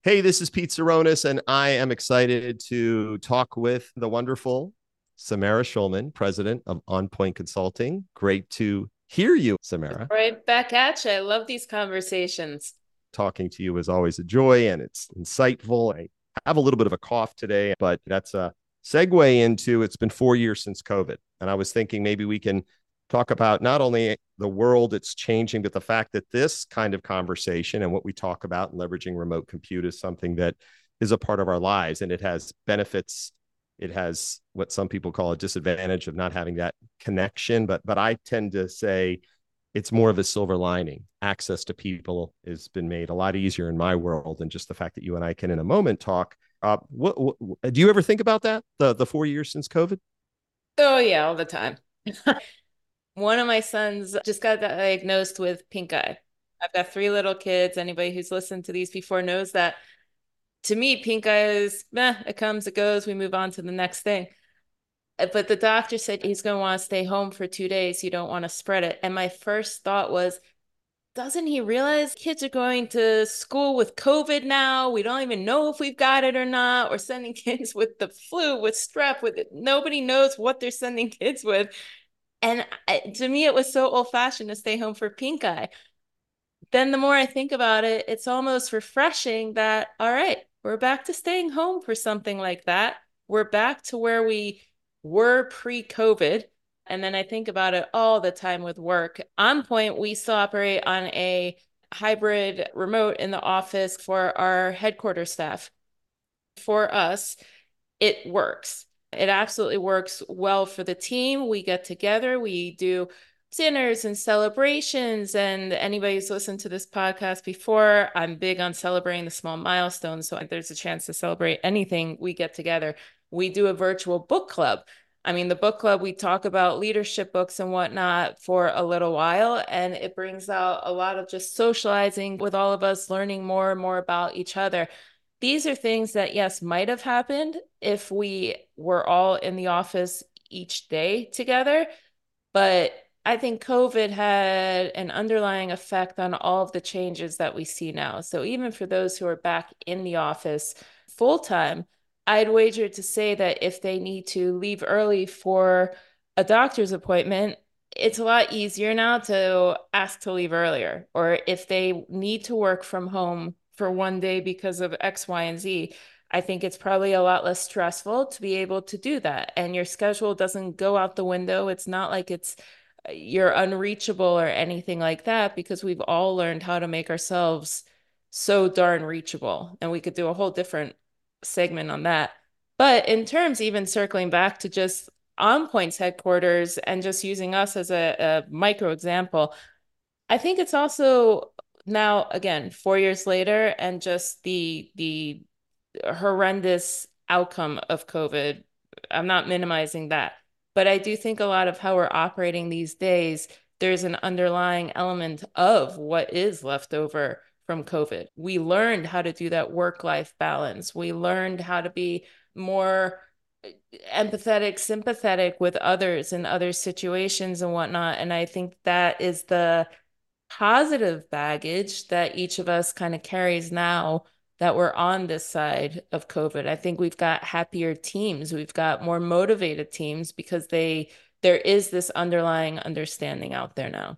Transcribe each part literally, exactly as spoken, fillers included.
Hey, this is Pete Saronis, and I am excited to talk with the wonderful Samara Schulman, president of On Point Consulting. Great to hear you, Samara. Right back at you. I love these conversations. Talking to you is always a joy and it's insightful. I have a little bit of a cough today, but that's a segue into it's been four years since COVID. And I was thinking maybe we can talk about not only the world it's changing, but the fact that this kind of conversation and what we talk about, leveraging remote compute, is something that is a part of our lives, and it has benefits. It has what some people call a disadvantage of not having that connection, but but I tend to say it's more of a silver lining. Access to people has been made a lot easier in my world than just the fact that you and I can in a moment talk. Uh, what, what, do you ever think about that? The the four years since COVID? Oh, yeah, all the time. One of my sons just got diagnosed with pink eye. I've got three little kids. Anybody who's listened to these before knows that to me, pink eye is, meh, it comes, it goes, we move on to the next thing. Uh, But the doctor said he's going to want to stay home for two days. You don't want to spread it. And my first thought was, doesn't he realize kids are going to school with COVID now? We don't even know if we've got it or not. We're sending kids with the flu, with strep, with it. Nobody knows what they're sending kids with. And I, to me, it was so old fashioned to stay home for pink eye. Then the more I think about it, it's almost refreshing that, all right, we're back to staying home for something like that. We're back to where we were pre COVID. And then I think about it all the time with work. On Point, we still operate on a hybrid remote in the office for our headquarters staff. For us, it works. It absolutely works well for the team. We get together, we do dinners and celebrations. And anybody who's listened to this podcast before, I'm big on celebrating the small milestones. So if there's a chance to celebrate anything, we get together. We do a virtual book club. I mean, the book club, we talk about leadership books and whatnot for a little while, and it brings out a lot of just socializing with all of us, learning more and more about each other. These are things that, yes, might have happened if we were all in the office each day together. But I think COVID had an underlying effect on all of the changes that we see now. So even for those who are back in the office full time, I'd wager to say that if they need to leave early for a doctor's appointment, it's a lot easier now to ask to leave earlier. Or if they need to work from home for one day because of X, Y, and Z, I think it's probably a lot less stressful to be able to do that. And your schedule doesn't go out the window. It's not like it's you're unreachable or anything like that, because we've all learned how to make ourselves so darn reachable. And we could do a whole different segment on that. But in terms, even circling back to just On Point's headquarters and just using us as a, a micro example, I think it's also now, again, four years later, and just the the horrendous outcome of COVID. I'm not minimizing that, but I do think a lot of how we're operating these days, there's an underlying element of what is left over from COVID. We learned how to do that work life balance. We learned how to be more empathetic, sympathetic with others in other situations and whatnot. And I think that is the positive baggage that each of us kind of carries now that we're on this side of COVID. I think we've got happier teams. We've got more motivated teams because they there is this underlying understanding out there now.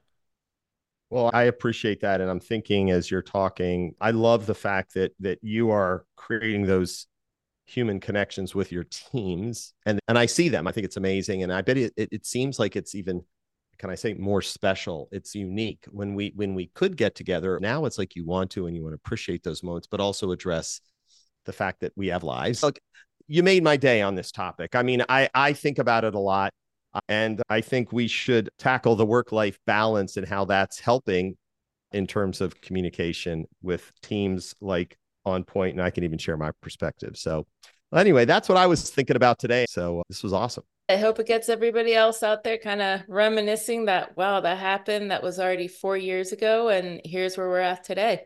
Well, I appreciate that, and I'm thinking as you're talking, I love the fact that that you are creating those human connections with your teams, and and I see them. I think it's amazing, and I bet it it, it seems like it's even, can I say, more special. It's unique when we when we could get together. Now it's like you want to and you want to appreciate those moments, but also address the fact that we have lives. Like, you made my day on this topic. I mean, I I think about it a lot, and I think we should tackle the work life balance and how that's helping in terms of communication with teams like On Point, and I can even share my perspective. So, anyway, that's what I was thinking about today. So, uh, this was awesome. I hope it gets everybody else out there kind of reminiscing that, wow, that happened. That was already four years ago. And here's where we're at today.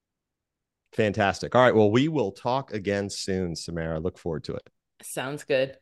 Fantastic. All right. Well, we will talk again soon, Samara. Look forward to it. Sounds good.